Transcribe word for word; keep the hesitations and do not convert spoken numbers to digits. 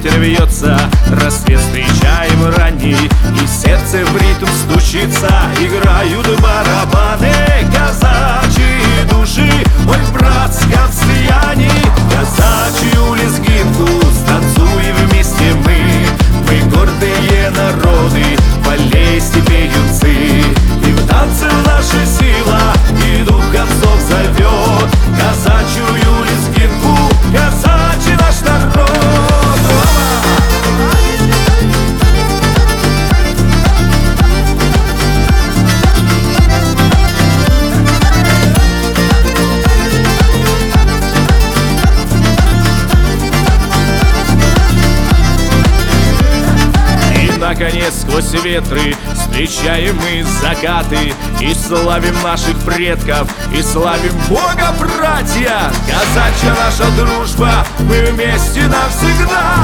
ветер вьется, рассвет встречаем ранний, и сердце в ритм стучится. Играют барабаны, казачьи души, мой в братском слиянии. Казачью лезгинку станцуем вместе мы, мы гордые народы, полей степей юнцы. И в танце наша сила, и дух отцов зовет. Казачью лезгинку, казачий наш народ. Наконец, сквозь ветры встречаем мы закаты, и славим наших предков, и славим Бога, братья. Казачья наша дружба, мы вместе навсегда.